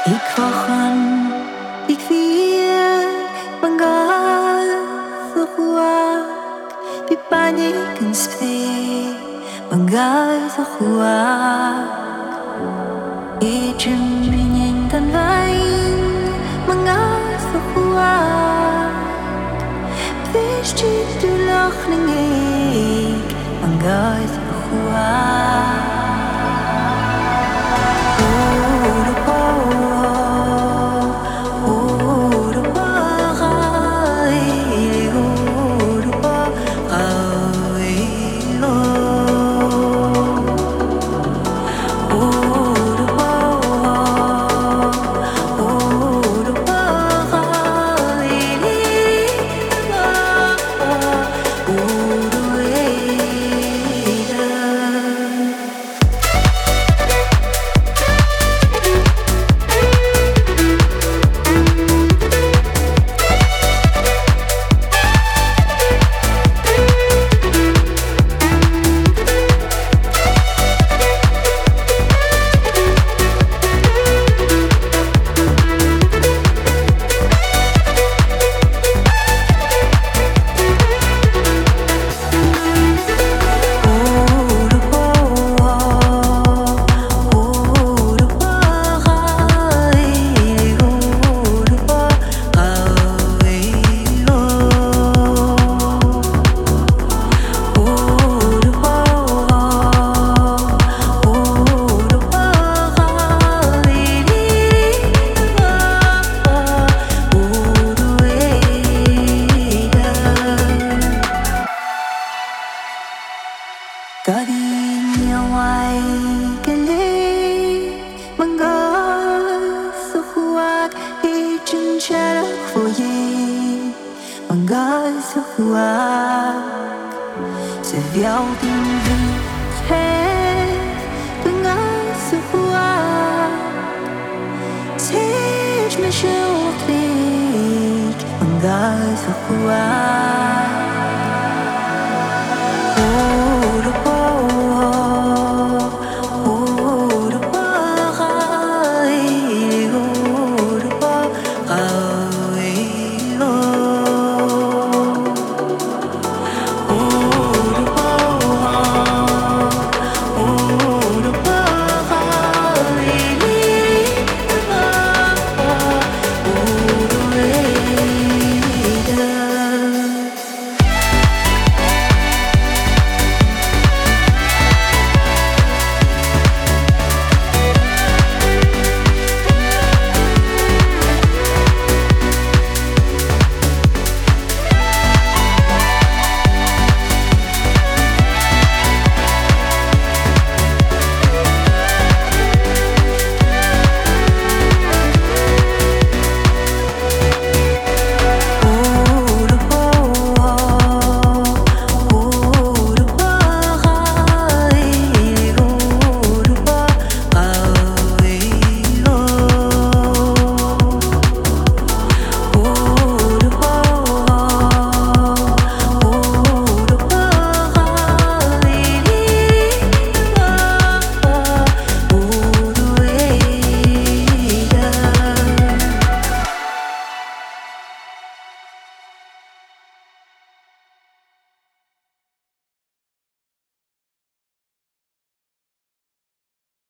Ik wachten, ik vier, bangga suhuak, pipanic and spay, bangga suhuak, ijim ringing tan vain, bangga suhuak, fish cheek to lachning egg, bangga suhuak. Kadinyaway galing mga suhuak ichincharak foye mga suhuak seviao din he mga suhuak teach me shuklik mga suhuak